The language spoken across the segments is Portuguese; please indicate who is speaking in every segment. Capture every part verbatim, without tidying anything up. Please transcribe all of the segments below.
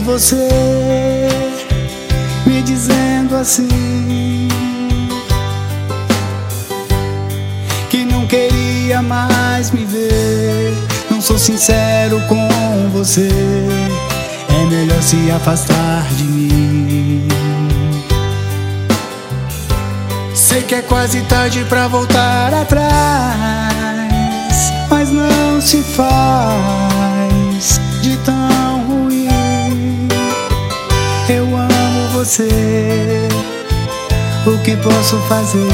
Speaker 1: você me dizendo assim que não queria mais me ver. Não sou sincero com você, é melhor se afastar de mim. Sei que é quase tarde pra voltar atrás, mas não se faz de tão ruim. Eu amo você, o que posso fazer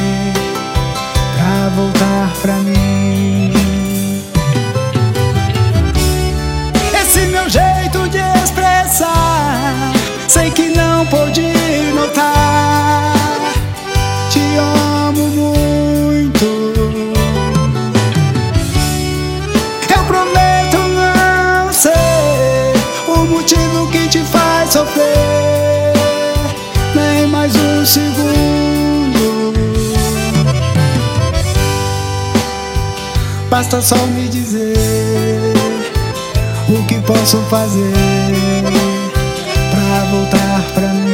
Speaker 1: pra voltar pra mim? Esse meu jeito de expressar, sei que não pôde notar. Te amo muito, eu prometo não ser o motivo que te faz sofrer nem mais um segundo. Basta só me dizer o que posso fazer pra voltar pra mim.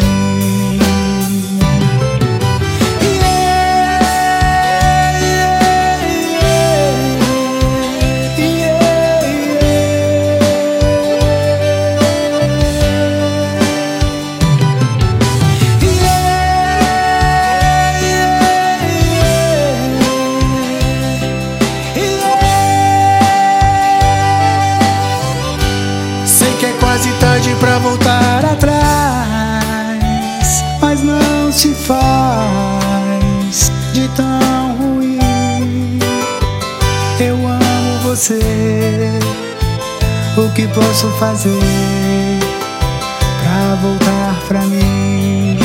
Speaker 1: Quase tarde pra voltar atrás, mas não se faz de tão ruim. Eu amo você, o que posso fazer pra voltar pra mim?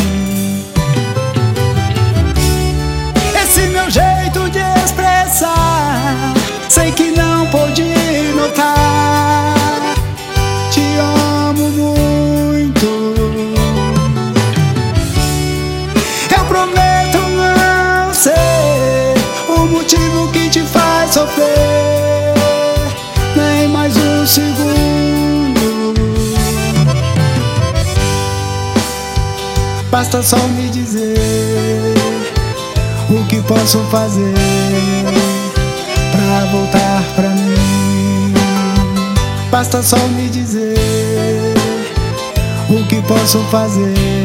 Speaker 1: Esse meu jeito de expressar, sei que não pôde notar. Te amo muito, eu prometo não ser o motivo que te faz sofrer nem mais um segundo. Basta só me dizer o que posso fazer pra voltar pra mim. Basta só me dizer o que posso fazer